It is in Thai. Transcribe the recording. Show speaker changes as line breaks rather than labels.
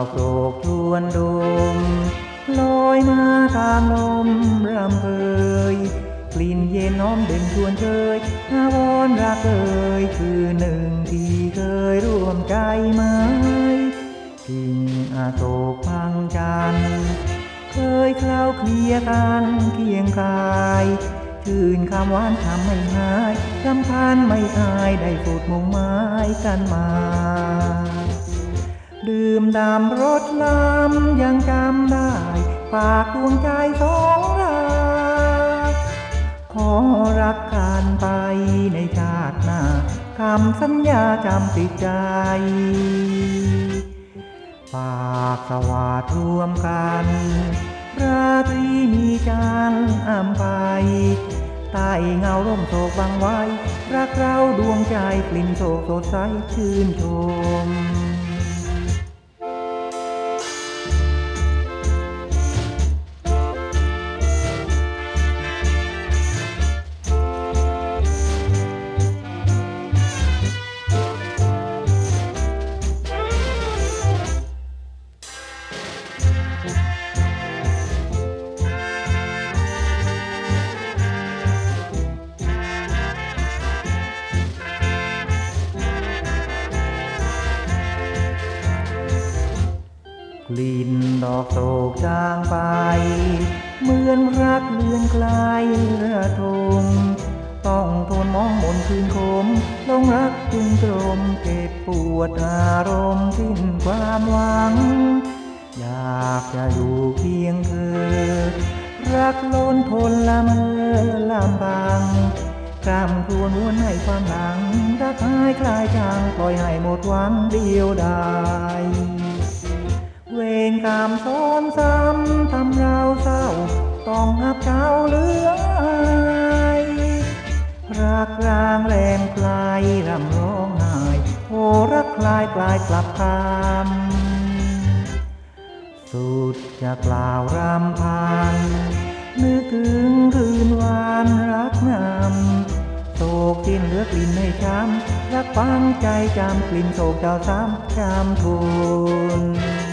อกโศกชวนดมลอยมาตามลมรำเพยกลิ่นเย็นน้อมเด่นชวนเชยอาวรณ์รักเอ่ยคือหนึ่งที่เคยร่วมใจไหมกิ่งอโศกพังจันทร์เคยเคล้าเคลียกันเคียงกายชื่นคำหวานทำไม่หายรำพันไม่อายได้สูดมุ่งหมายกันมาดื่มด่ำรสล้ำยังจำได้ฝากดวงใจสองเราขอรักกันไปในชาติหน้าคำสัญญาจำติดใจฝากสวาทรวมกันราตรีมีจันทร์อำไปใต้เงาร่มโศกบังไว้รักเราดวงใจกลิ่นโศกสดใสชื่นชมกลิ่นดอกโศกจางไปเหมือนรักเลือนไกลระทมต้องทนมองมนคืนคมลงรักจึงตรมเจ็บปวดอารมณ์สิ้นความหวังอยากจะอยู่เพียงเธอรักล้นทนละเมอลำพังกล้ำครวญวนให้ความหลังรักหายคลายจางปล่อยให้หมดหวังเดียวดายเวรกรรมซ้อนซ้ำทำเราเศร้าต้องหับเจ้าเหลืองอายรักร้างแรงไกลรำร้องไห้โอ้รักคลายกลายกลับคำสุดจะกล่าวรำพันนึกถึงคืนวานรักนำโศกสิ้นเหลือกลิ่นให้ช้ำรักฟังใจจำกลิ่นโศกเจ้าซ้ำจำทุน